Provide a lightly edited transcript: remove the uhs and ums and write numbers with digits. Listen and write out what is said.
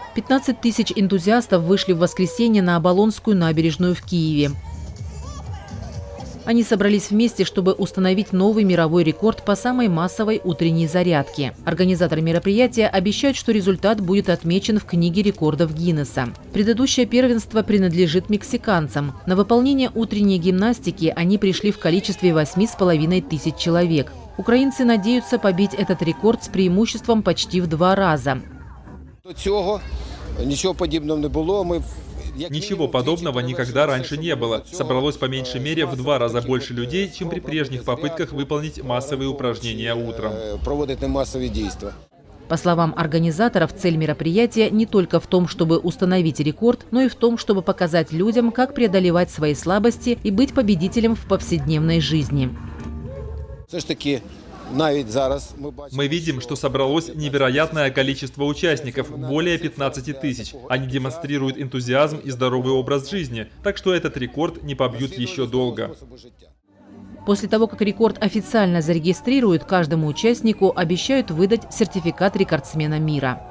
15 тысяч энтузиастов вышли в воскресенье на Оболонскую набережную в Киеве. Они собрались вместе, чтобы установить новый мировой рекорд по самой массовой утренней зарядке. Организаторы мероприятия обещают, что результат будет отмечен в книге рекордов Гиннесса. Предыдущее первенство принадлежит мексиканцам. На выполнение утренней гимнастики они пришли в количестве 8,5 тысяч человек. Украинцы надеются побить этот рекорд с преимуществом почти в 2 раза. Ничего подобного никогда раньше не было. Собралось по меньшей мере в 2 раза больше людей, чем при прежних попытках выполнить массовые упражнения утром. По словам организаторов, цель мероприятия не только в том, чтобы установить рекорд, но и в том, чтобы показать людям, как преодолевать свои слабости и быть победителем в повседневной жизни. Мы видим, что собралось невероятное количество участников, более 15 тысяч. Они демонстрируют энтузиазм и здоровый образ жизни, так что этот рекорд не побьют еще долго. После того, как рекорд официально зарегистрируют, каждому участнику обещают выдать сертификат рекордсмена мира.